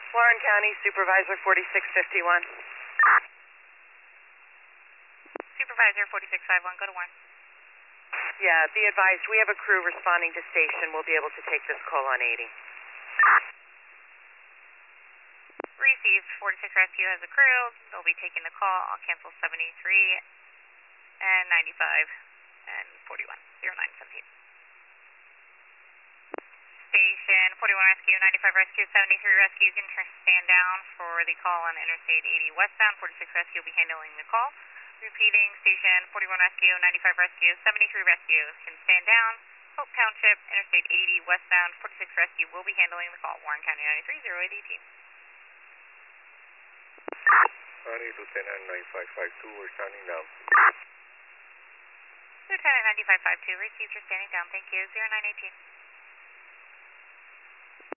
Warren County Supervisor 4651. Supervisor 4651, go to Warren. Yeah, be advised, we have a crew responding to station. We'll be able to take this call on 80. Received. 46 Rescue has a crew. They'll be taking the call. I'll cancel 73 and 95 and 41. 0917. Station 41 Rescue, 95 Rescue, 73 Rescue. You can stand down for the call on Interstate 80 westbound. 46 Rescue will be handling the call. Repeating, Station 41 Rescue, 95 Rescue, 73 Rescue can stand down. Hope Township, Interstate 80 westbound. 46 Rescue will be handling the call. Warren County 93, 0818. County Lieutenant 9552, we're standing down. Lieutenant 9552, received, you're standing down. Thank you. 0918.